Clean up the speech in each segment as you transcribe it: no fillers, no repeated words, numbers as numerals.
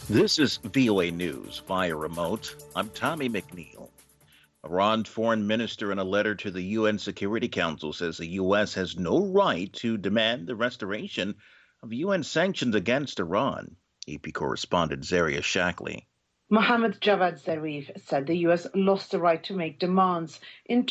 This is VOA News via remote. I'm Tommy McNeil. Iran's foreign minister, in a letter to the UN Security Council, says the U.S. has no right to demand the restoration of UN sanctions against Iran. AP correspondent Zaria Shackley. Mohammad Javad Zarif said the U.S. lost the right to make demands in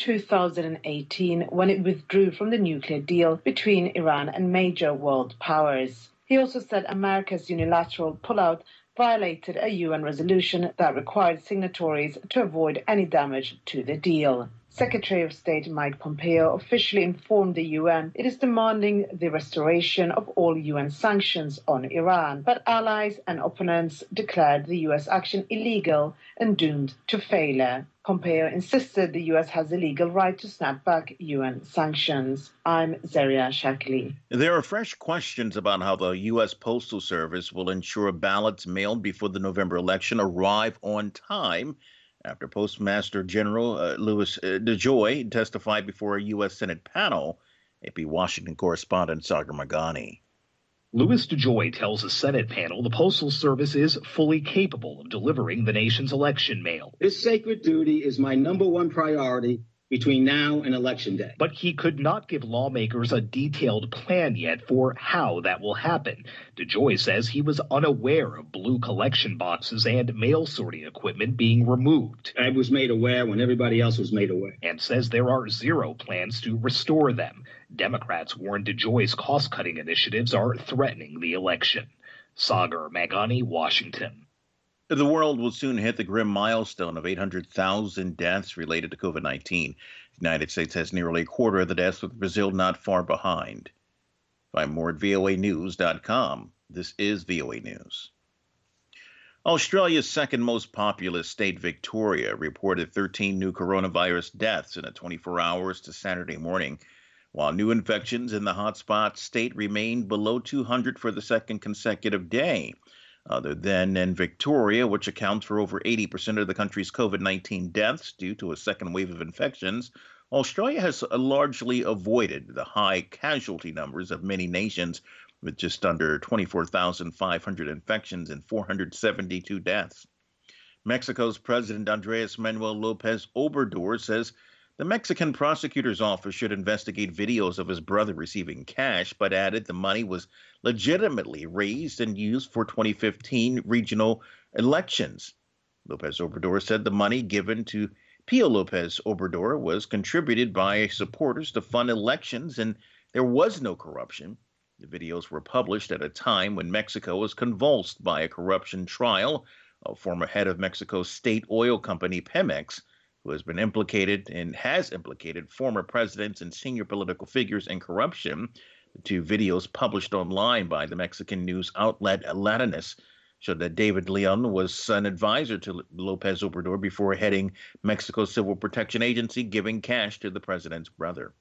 2018 when it withdrew from the nuclear deal between Iran and major world powers. He also said America's unilateral pullout violated a UN resolution that required signatories to avoid any damage to the deal. Secretary of State Mike Pompeo officially informed the UN it is demanding the restoration of all UN sanctions on Iran, but allies and opponents declared the US action illegal and doomed to failure. Pompeo insisted the US has the legal right to snap back UN sanctions. I'm Zaria Shackley. There are fresh questions about how the U.S. Postal Service will ensure ballots mailed before the November election arrive on time after Postmaster General Louis DeJoy testified before a U.S. Senate panel. AP Washington correspondent Sagar Magani. Louis DeJoy tells a Senate panel the Postal Service is fully capable of delivering the nation's election mail. This sacred duty is my number one priority between now and Election Day. But he could not give lawmakers a detailed plan yet for how that will happen. DeJoy says he was unaware of blue collection boxes and mail sorting equipment being removed. I was made aware when everybody else was made aware. And says there are zero plans to restore them. Democrats warn DeJoy's cost-cutting initiatives are threatening the election. Sagar Magani, Washington. The world will soon hit the grim milestone of 800,000 deaths related to COVID-19. The United States has nearly a quarter of the deaths, with Brazil not far behind. Find more at voanews.com. This is VOA News. Australia's second most populous state, Victoria, reported 13 new coronavirus deaths in the 24 hours to Saturday morning, while new infections in the hotspot state remained below 200 for the second consecutive day. Other than in Victoria, which accounts for over 80% of the country's COVID-19 deaths due to a second wave of infections, Australia has largely avoided the high casualty numbers of many nations, with just under 24,500 infections and 472 deaths. Mexico's President Andrés Manuel López Obrador says the Mexican prosecutor's office should investigate videos of his brother receiving cash, but added the money was legitimately raised and used for 2015 regional elections. López Obrador said the money given to Pío López Obrador was contributed by supporters to fund elections, and there was no corruption. The videos were published at a time when Mexico was convulsed by a corruption trial. A former head of Mexico's state oil company, Pemex, who has been implicated and has implicated former presidents and senior political figures in corruption. The two videos published online by the Mexican news outlet Latinos showed that David Leon was an advisor to López Obrador before heading Mexico's Civil Protection Agency, giving cash to the president's brother.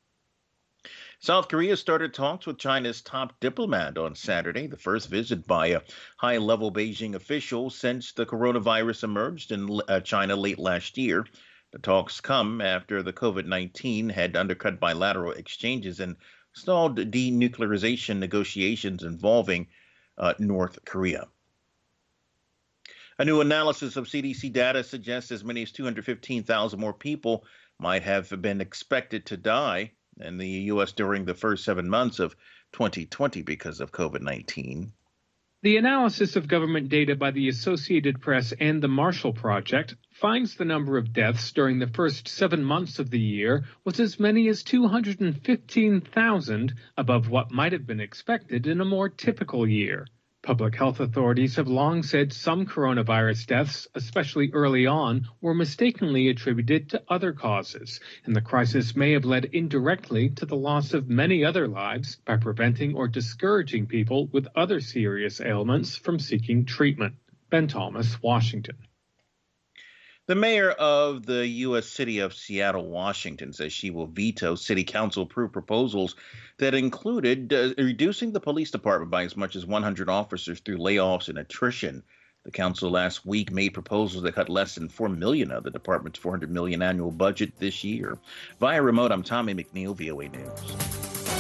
South Korea started talks with China's top diplomat on Saturday, the first visit by a high-level Beijing official since the coronavirus emerged in China late last year. The talks come after the COVID-19 had undercut bilateral exchanges and stalled denuclearization negotiations involving North Korea. A new analysis of CDC data suggests as many as 215,000 more people might have been expected to die in the U.S. during the first 7 months of 2020 because of COVID-19. The analysis of government data by the Associated Press and the Marshall Project finds the number of deaths during the first 7 months of the year was as many as 215,000 above what might have been expected in a more typical year. Public health authorities have long said some coronavirus deaths, especially early on, were mistakenly attributed to other causes, and the crisis may have led indirectly to the loss of many other lives by preventing or discouraging people with other serious ailments from seeking treatment. Ben Thomas, Washington. The mayor of the U.S. city of Seattle, Washington, says she will veto city council-approved proposals that included reducing the police department by as much as 100 officers through layoffs and attrition. The council last week made proposals that cut less than $4 million of the department's $400 million annual budget this year. Via remote, I'm Tommy McNeil, VOA News.